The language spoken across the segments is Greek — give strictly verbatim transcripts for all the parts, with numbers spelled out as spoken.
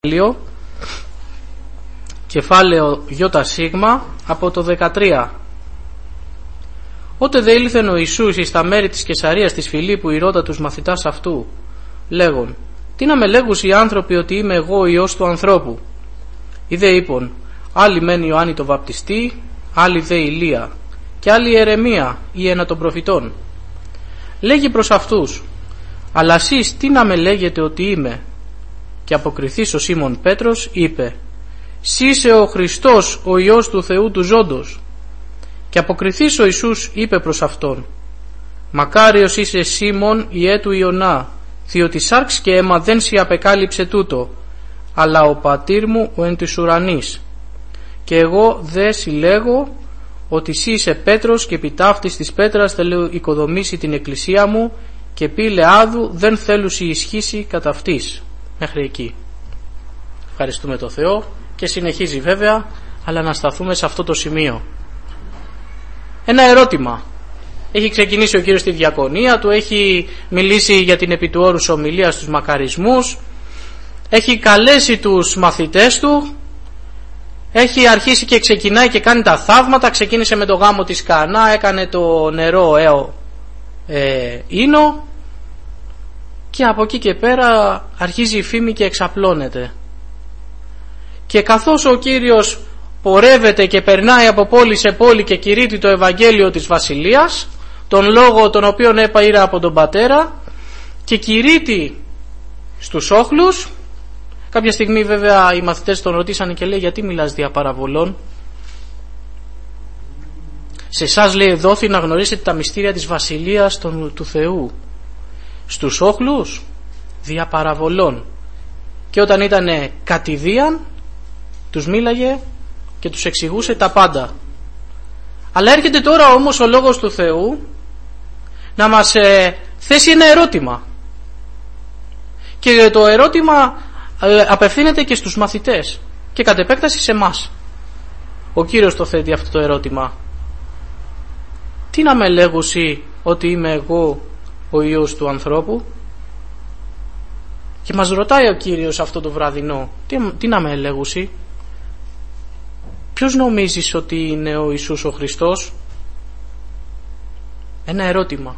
κεφάλαιο Ι σίγμα από το δεκατρία. Ότε δε ήλθεν ο Ιησούς εις τα μέρη της Καισαρίας της Φιλίππου ηρώτα τους μαθητάς αυτού, λέγον, τι να με λέγουν οι άνθρωποι ότι είμαι εγώ ο Υιός του ανθρώπου. Είδε είπον, άλλοι μεν Ιωάννη το βαπτιστή, άλλοι δε Ηλία, και άλλοι Ιερεμία ή ένα των προφητών. Λέγει προς αυτούς, αλλά εσείς τι να με λέγετε ότι είμαι. Και αποκριθείς ο Σίμων Πέτρος είπε, «Συ είσαι ο Χριστός, ο Υιός του Θεού του ζώντος». Και αποκριθείς ο Ιησούς είπε προς αυτόν, «Μακάριος είσαι Σίμων ιέ του Ιωνά, διότι σάρξ και αίμα δεν σοι απεκάλυψε τούτο, αλλά ο πατήρ μου ο εν της ουρανής. Και εγώ δε συλλέγω ότι σύ είσαι Πέτρος και επί ταύτης της πέτρας θέλω οικοδομήσει την εκκλησία μου και πει λεάδου δεν θέλουν σοι ισχύσει κατά αυτής». Μέχρι εκεί. Ευχαριστούμε το Θεό και συνεχίζει βέβαια, αλλά να σταθούμε σε αυτό το σημείο. Ένα ερώτημα. Έχει ξεκινήσει ο Κύριος τη διακονία του, έχει μιλήσει για την επί του όρους ομιλία στους μακαρισμούς, έχει καλέσει τους μαθητές του, έχει αρχίσει και ξεκινάει και κάνει τα θαύματα. Ξεκίνησε με το γάμο της Κανά, έκανε το νερό έω ε, ίνο, και από εκεί και πέρα αρχίζει η φήμη και εξαπλώνεται. Και καθώς ο Κύριος πορεύεται και περνάει από πόλη σε πόλη και κηρύττει το Ευαγγέλιο της Βασιλείας, τον λόγο τον οποίον έπαειρα από τον Πατέρα, και κηρύττει στους όχλους. Κάποια στιγμή βέβαια οι μαθητές τον ρωτήσανε και λέει, γιατί μιλάς δια παραβολών. Σε εσάς λέει δόθη να γνωρίσετε τα μυστήρια της Βασιλείας του, του Θεού. Στους όχλους δια παραβολών. Και όταν ήτανε κατηδίαν τους μίλαγε και τους εξηγούσε τα πάντα. Αλλά έρχεται τώρα όμως ο Λόγος του Θεού να μας ε, θέσει ένα ερώτημα. Και το ερώτημα ε, απευθύνεται και στους μαθητές και κατ' επέκταση σε εμάς. Ο Κύριος το θέτει αυτό το ερώτημα. Τι να με λέγουσι ότι είμαι εγώ ο Υιός του ανθρώπου. Και μας ρωτάει ο Κύριος αυτό το βραδινό, τι, τι να με λέγουσι. Ποιος νομίζεις ότι είναι ο Ιησούς ο Χριστός. Ένα ερώτημα.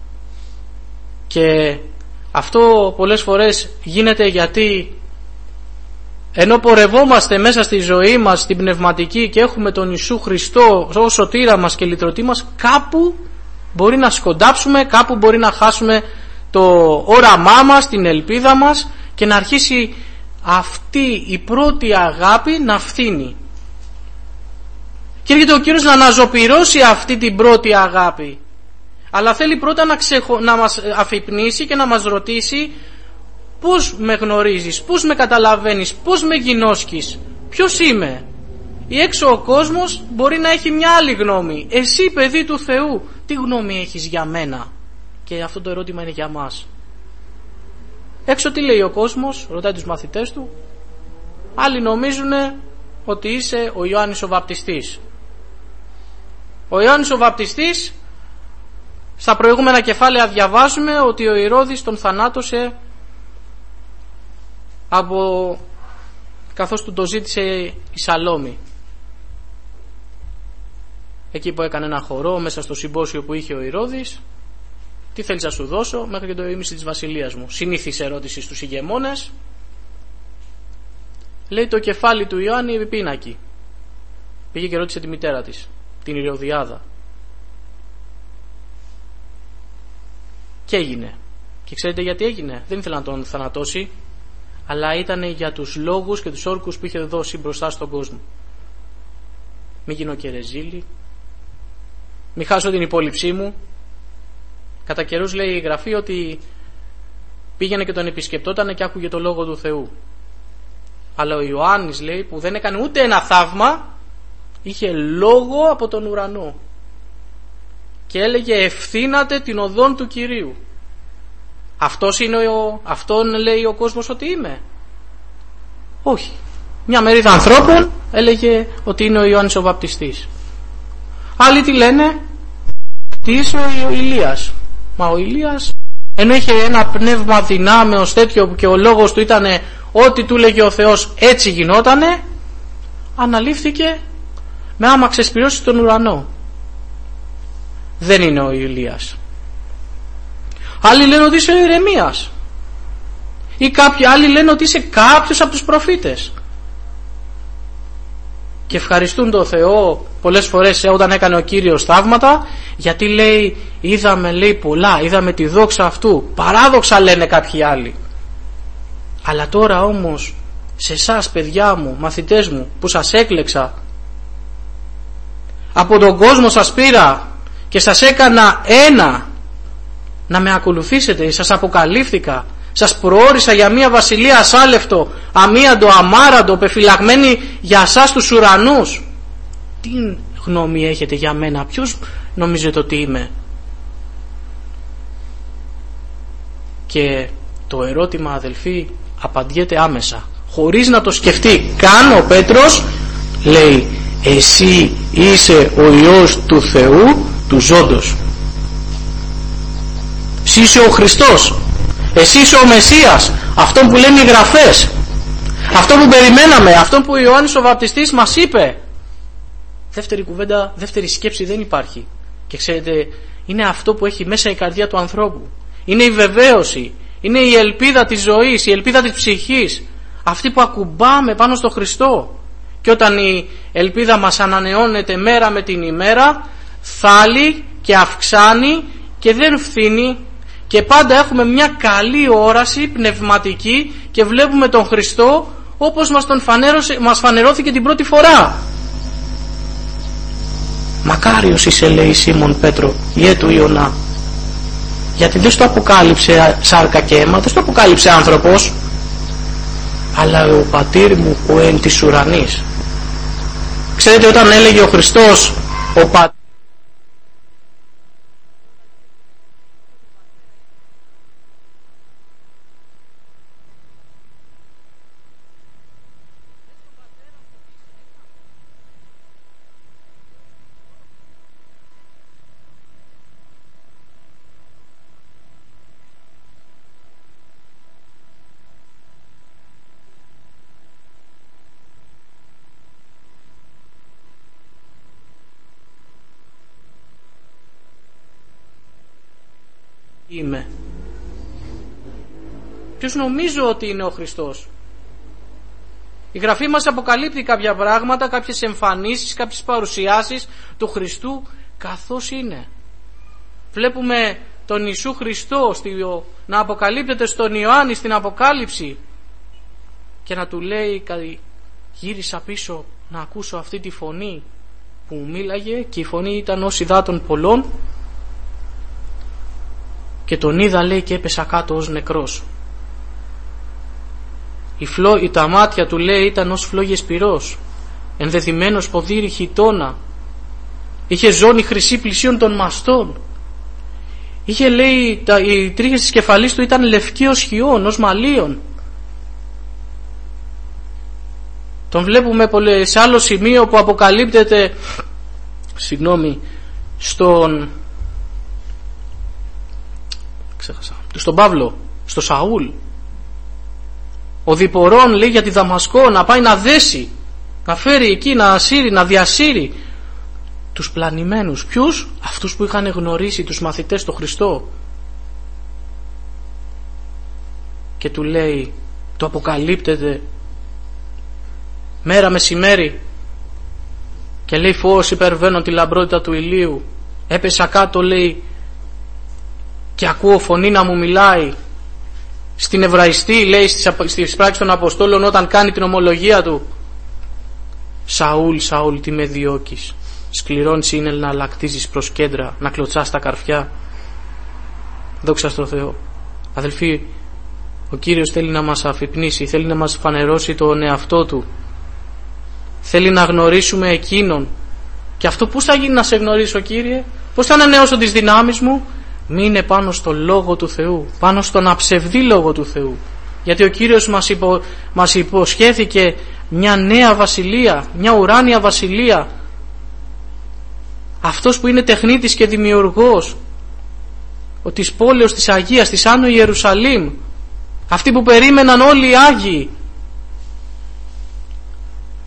Και αυτό πολλές φορές γίνεται γιατί ενώ πορευόμαστε μέσα στη ζωή μας, στην πνευματική, και έχουμε τον Ιησού Χριστό ως σωτήρα μας και λυτρωτή μας, κάπου μπορεί να σκοντάψουμε, κάπου μπορεί να χάσουμε το όραμά μας, την ελπίδα μας, και να αρχίσει αυτή η πρώτη αγάπη να φθήνει. Και έρχεται ο Κύριος να αναζωπυρώσει αυτή την πρώτη αγάπη. Αλλά θέλει πρώτα να, ξεχω... να μας αφυπνήσει και να μας ρωτήσει, πώς με γνωρίζεις, πώς με καταλαβαίνεις, πώς με γινώσκεις, ποιος είμαι. Ή έξω ο κόσμος μπορεί να έχει μια άλλη γνώμη. Εσύ παιδί του Θεού, τι γνώμη έχεις για μένα. Και αυτό το ερώτημα είναι για μας. Έξω τι λέει ο κόσμος, ρωτάει τους μαθητές του. Άλλοι νομίζουν ότι είσαι ο Ιωάννης ο Βαπτιστής. Ο Ιωάννης ο Βαπτιστής, στα προηγούμενα κεφάλαια διαβάζουμε ότι ο Ηρώδης τον θανάτωσε από... καθώς του το ζήτησε η Σαλόμη. Εκεί που έκανε ένα χορό μέσα στο συμπόσιο που είχε ο Ηρώδης. Τι θέλεις να σου δώσω? Μέχρι και το ήμιση της βασιλείας μου. Συνήθις ερώτηση στους ηγεμόνες. Λέει το κεφάλι του Ιωάννη επιπίνακι. Πήγε και ρώτησε τη μητέρα της, την Ηρωδιάδα. Και έγινε. Και ξέρετε γιατί έγινε? Δεν ήθελε να τον θανατώσει, αλλά ήταν για τους λόγους και τους όρκους που είχε δώσει μπροστά στον κόσμο. Μη γίνω και ρεζίλη, μη χάσω την υπόλοιψή μου. Κατά καιρούς λέει η Γραφή ότι πήγαινε και τον επισκεπτόταν και άκουγε το λόγο του Θεού. Αλλά ο Ιωάννης λέει, που δεν έκανε ούτε ένα θαύμα, είχε λόγο από τον ουρανό και έλεγε ευθύνατε την οδόν του Κυρίου. Αυτός είναι ο, αυτόν λέει ο κόσμος ότι είμαι? Όχι. Μια μερίδα ανθρώπων έλεγε ότι είναι ο Ιωάννης ο Βαπτιστής. Άλλοι τι λένε? Τι είσαι ο Ηλίας. Μα ο Ηλίας, ενώ είχε ένα πνεύμα δυνάμεως τέτοιο και ο λόγος του ήταν ό,τι του λέγε ο Θεός έτσι γινότανε, αναλήφθηκε με άμα ξεσπυρώσει τον ουρανό. Δεν είναι ο Ηλίας. Άλλοι λένε ότι είσαι ο Ιερεμίας, ή κάποιοι άλλοι λένε ότι είσαι κάποιος από τους προφήτες, και ευχαριστούν τον Θεό πολλές φορές όταν έκανε ο Κύριος θαύματα, γιατί λέει είδαμε, λέει, πολλά, είδαμε τη δόξα αυτού. Παράδοξα λένε κάποιοι άλλοι. Αλλά τώρα όμως σε εσάς, παιδιά μου, μαθητές μου, που σας έκλεξα, από τον κόσμο σας πήρα και σας έκανα ένα να με ακολουθήσετε, σας αποκαλύφθηκα, σας προόρισα για μια βασιλεία ασάλευτο, αμίαντο, αμάραντο, πεφυλαγμένη για εσάς τους ουρανούς. Τι γνώμη έχετε για μένα? Ποιος νομίζετε ότι είμαι? Και το ερώτημα, αδελφοί, απαντιέται άμεσα, χωρίς να το σκεφτεί καν. Ο Πέτρος λέει εσύ είσαι ο Υιός του Θεού του ζώντος. Εσύ είσαι ο Χριστός, εσύ είσαι ο Μεσσίας, αυτόν που λένε οι Γραφές, αυτόν που περιμέναμε, αυτόν που ο Ιωάννης ο Βαπτιστής μας είπε. Δεύτερη κουβέντα, δεύτερη σκέψη δεν υπάρχει. Και ξέρετε, είναι αυτό που έχει μέσα η καρδιά του ανθρώπου. Είναι η βεβαίωση, είναι η ελπίδα της ζωής, η ελπίδα της ψυχής, αυτή που ακουμπάμε πάνω στο Χριστό. Και όταν η ελπίδα μας ανανεώνεται μέρα με την ημέρα, θάλει και αυξάνει και δεν φθήνει, και πάντα έχουμε μια καλή όραση πνευματική και βλέπουμε τον Χριστό όπως μας, τον φανέρωσε, μας φανερώθηκε την πρώτη φορά. Μακάριος είσαι, λέει Σίμων Πέτρο, ιέ του Ιωνά, γιατί δεν στο αποκάλυψε σάρκα και αίμα, δεν στο αποκάλυψε άνθρωπος, αλλά ο πατήρ μου ο εν της ουρανής. Ξέρετε, όταν έλεγε ο Χριστός ο πατήρ, είμαι. Ποιος νομίζω ότι είναι ο Χριστός? Η Γραφή μας αποκαλύπτει κάποια πράγματα, κάποιες εμφανίσεις, κάποιες παρουσιάσεις του Χριστού καθώς είναι. Βλέπουμε τον Ιησού Χριστό να αποκαλύπτεται στον Ιωάννη στην Αποκάλυψη και να του λέει, γύρισα πίσω να ακούσω αυτή τη φωνή που μου μίλαγε, και η φωνή ήταν ως υδάτων πολλών, και τον είδα, λέει, και έπεσα κάτω ως νεκρός. Η φλό, η, τα μάτια του, λέει, ήταν ως φλόγες πυρός, ενδεδειμένος ποδήρι χιτώνα, είχε ζώνη χρυσή πλησίων των μαστών, είχε, λέει, τα, οι τρίχες της κεφαλής του ήταν λευκή ως χιόν, ως μαλλίων. Τον βλέπουμε σε άλλο σημείο που αποκαλύπτεται, συγγνώμη, στον ξέχασα, στον Παύλο, στο Σαούλ, ο διπορών, λέει, για τη Δαμασκό, να πάει να δέσει, να φέρει εκεί, να ασύρει, να διασύρει τους πλανημένους. Ποιους? Αυτούς που είχαν γνωρίσει τους μαθητές του Χριστό. Και του λέει, το αποκαλύπτεται μέρα μεσημέρι και λέει, φως υπερβαίνω τη λαμπρότητα του ηλίου, έπεσα κάτω, λέει, και ακούω φωνή να μου μιλάει. Στην Εβραϊστή, λέει, στις πράξεις των Αποστόλων, όταν κάνει την ομολογία του, Σαούλ, Σαούλ, τι με διώκεις? Σκληρώνεις είναι να λακτίζεις προς κέντρα, να κλωτσάς τα καρφιά. Δόξα στο Θεό. Αδελφοί, ο Κύριος θέλει να μας αφυπνήσει, θέλει να μας φανερώσει τον εαυτό Του, θέλει να γνωρίσουμε Εκείνον. Και αυτό πώς θα γίνει να σε γνωρίσω, Κύριε? Πώς θα ανανεώσω τις δυνάμεις μου? Μείνε πάνω στο Λόγο του Θεού, πάνω στον αψευδή Λόγο του Θεού, γιατί ο Κύριος μας, υπο, μας υποσχέθηκε μια νέα βασιλεία, μια ουράνια βασιλεία, αυτός που είναι τεχνίτης και δημιουργός ο της πόλεως της Αγίας, της Άνω Ιερουσαλήμ, αυτοί που περίμεναν όλοι οι Άγιοι,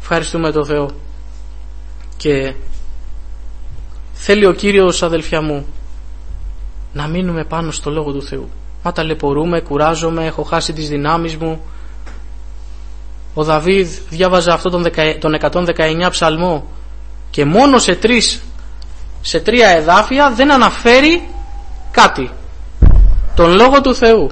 Ευχαριστούμε τον Θεό. Και θέλει ο Κύριος, αδελφιά μου, να μείνουμε πάνω στο Λόγο του Θεού. Μα ταλαιπωρούμε, κουράζομαι, έχω χάσει τις δυνάμεις μου. Ο Δαβίδ διάβαζε αυτό τον, τον εκατόν δεκαεννιά ψαλμό και μόνο σε, τρεις, σε τρία εδάφια δεν αναφέρει κάτι. Τον Λόγο του Θεού.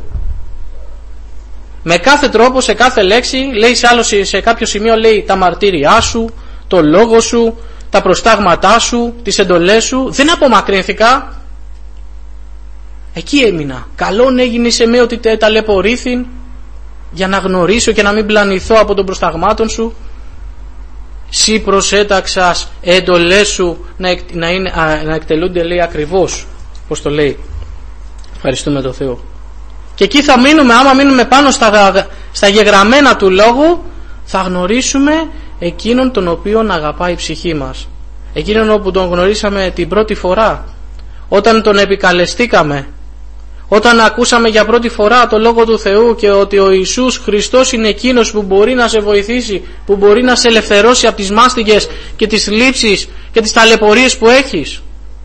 Με κάθε τρόπο, σε κάθε λέξη, λέει σε, άλλο, σε κάποιο σημείο λέει τα μαρτύριά σου, το λόγο σου, τα προστάγματά σου, τις εντολές σου. Δεν απομακρύνθηκα. Εκεί έμεινα. Καλόν έγινε σε με ότι ταλαιπωρήθην, για να γνωρίσω και να μην πλανηθώ από των προσταγμάτων σου. Σύ προσέταξας εντολές σου να, εκ, να, είναι, α, να εκτελούνται, λέει, ακριβώς, πώς το λέει. Ευχαριστούμε τον Θεό. Και εκεί θα μείνουμε, άμα μείνουμε πάνω στα, στα γεγραμμένα του Λόγου, θα γνωρίσουμε εκείνον τον οποίον αγαπάει η ψυχή μας. Εκείνον όπου τον γνωρίσαμε την πρώτη φορά, όταν τον επικαλεστήκαμε, όταν ακούσαμε για πρώτη φορά το Λόγο του Θεού και ότι ο Ιησούς Χριστός είναι εκείνος που μπορεί να σε βοηθήσει, που μπορεί να σε ελευθερώσει από τις μάστιγες και τις λήψεις και τις ταλαιπωρίες που έχεις.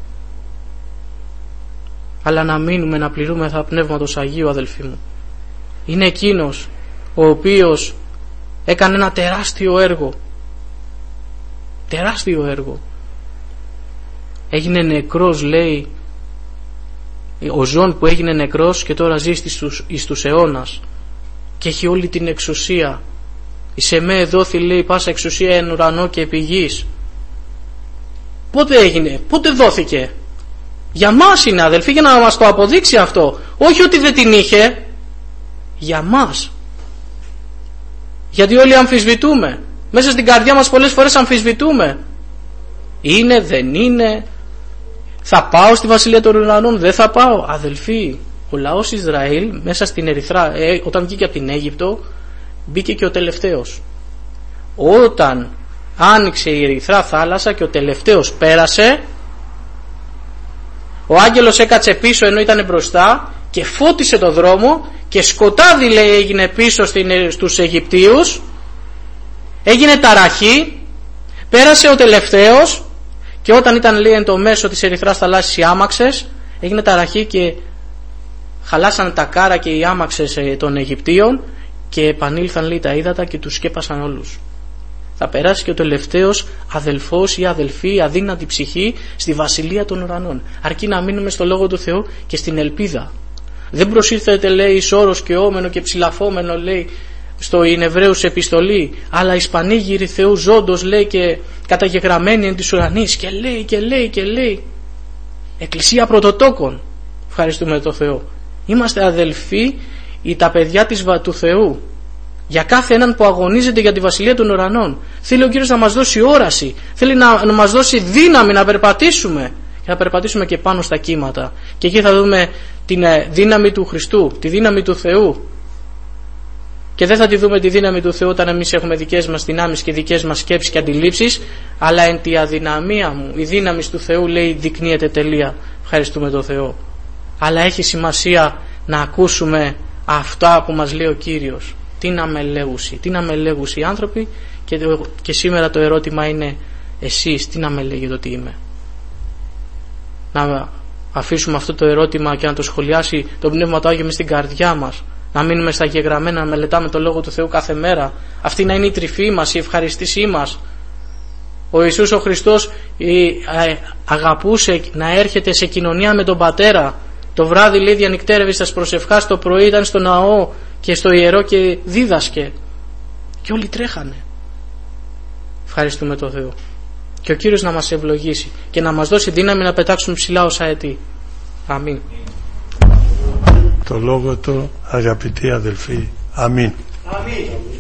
Αλλά να μείνουμε να πληρούμε θα Πνεύματος Αγίου, αδελφοί μου. Είναι εκείνος ο οποίος έκανε ένα τεράστιο έργο. Τεράστιο έργο. Έγινε νεκρός, λέει, ο ζών που έγινε νεκρός και τώρα ζει στους, εις τους αιώνας και έχει όλη την εξουσία. Εις εμέ δόθη, λέει, πάσα εξουσία εν ουρανό και επί γης. Πότε έγινε, πότε δόθηκε? Για μας είναι, αδελφοί, για να μας το αποδείξει αυτό. Όχι ότι δεν την είχε. Για μας. Γιατί όλοι αμφισβητούμε. Μέσα στην καρδιά μας πολλές φορές αμφισβητούμε. Είναι, δεν είναι. Θα πάω στη Βασιλεία των Ουρανών, δεν θα πάω? Αδελφοί, ο λαός Ισραήλ μέσα στην Ερυθρά, ε, όταν βγήκε από την Αίγυπτο, μπήκε και ο τελευταίος. Όταν άνοιξε η Ερυθρά θάλασσα και ο τελευταίος πέρασε, ο άγγελος έκατσε πίσω ενώ ήταν μπροστά και φώτισε το δρόμο και σκοτάδι, λέει, έγινε πίσω στην, στους Αιγυπτίους. Έγινε ταραχή, πέρασε ο τελευταίος και όταν ήταν, λέει, εν το μέσο της Ερυθράς θαλάσσης οι άμαξες, έγινε ταραχή και χαλάσαν τα κάρα και οι άμαξες των Αιγυπτίων και επανήλθαν, λέει, τα ύδατα και τους σκέπασαν όλους. Θα περάσει και ο τελευταίος αδελφός ή αδελφή, αδύνατη ψυχή, στη Βασιλεία των Ουρανών. Αρκεί να μείνουμε στο Λόγο του Θεού και στην ελπίδα. Δεν προσήρθετε, λέει, εις όρος και όμενο και ψηλαφόμενο, λέει, στο Ινεβραίους επιστολή, αλλά εις πανήγυροι Θεού ζώντος, λέει, και καταγεγραμμένοι εν της ουρανής, και λέει και λέει και λέει. Εκκλησία πρωτοτόκων. Ευχαριστούμε τον Θεό. Είμαστε αδελφοί ή τα παιδιά της, του Θεού. Για κάθε έναν που αγωνίζεται για τη Βασιλεία των Ουρανών. Θέλει ο Κύριος να μας δώσει όραση. Θέλει να, να μας δώσει δύναμη να περπατήσουμε. Και να περπατήσουμε και πάνω στα κύματα. Και εκεί θα δούμε την δύναμη του Χριστού, τη δύναμη του Θεού. Και δεν θα τη δούμε τη δύναμη του Θεού όταν εμείς έχουμε δικές μας δυνάμεις και δικές μας σκέψεις και αντιλήψεις, αλλά εν τη αδυναμία μου η δύναμη του Θεού, λέει, δεικνύεται τελεία. Ευχαριστούμε τον Θεό. Αλλά έχει σημασία να ακούσουμε αυτά που μας λέει ο Κύριος. Τι να με λέγουσι, τι να με λέγουσι οι άνθρωποι, και, και σήμερα το ερώτημα είναι εσείς τι να με λέγετε ότι είμαι. Να αφήσουμε αυτό το ερώτημα και να το σχολιάσει το Πνεύμα του Άγιο μες στην καρδιά μας. Να μείνουμε στα γεγραμμένα, να μελετάμε το Λόγο του Θεού κάθε μέρα. Αυτή να είναι η τρυφή μας, η ευχαριστήσή μας. Ο Ιησούς ο Χριστός αγαπούσε να έρχεται σε κοινωνία με τον Πατέρα. Το βράδυ, λέει, διανυκτέρευε στα προσευχάς, το πρωί ήταν στο ναό και στο ιερό και δίδασκε. Και όλοι τρέχανε. Ευχαριστούμε τον Θεό. Και ο Κύριος να μας ευλογήσει και να μας δώσει δύναμη να πετάξουμε ψηλά ως αετοί. Αμήν. Το λόγο του, αγαπητοί αδελφοί. Αμήν. Αμήν.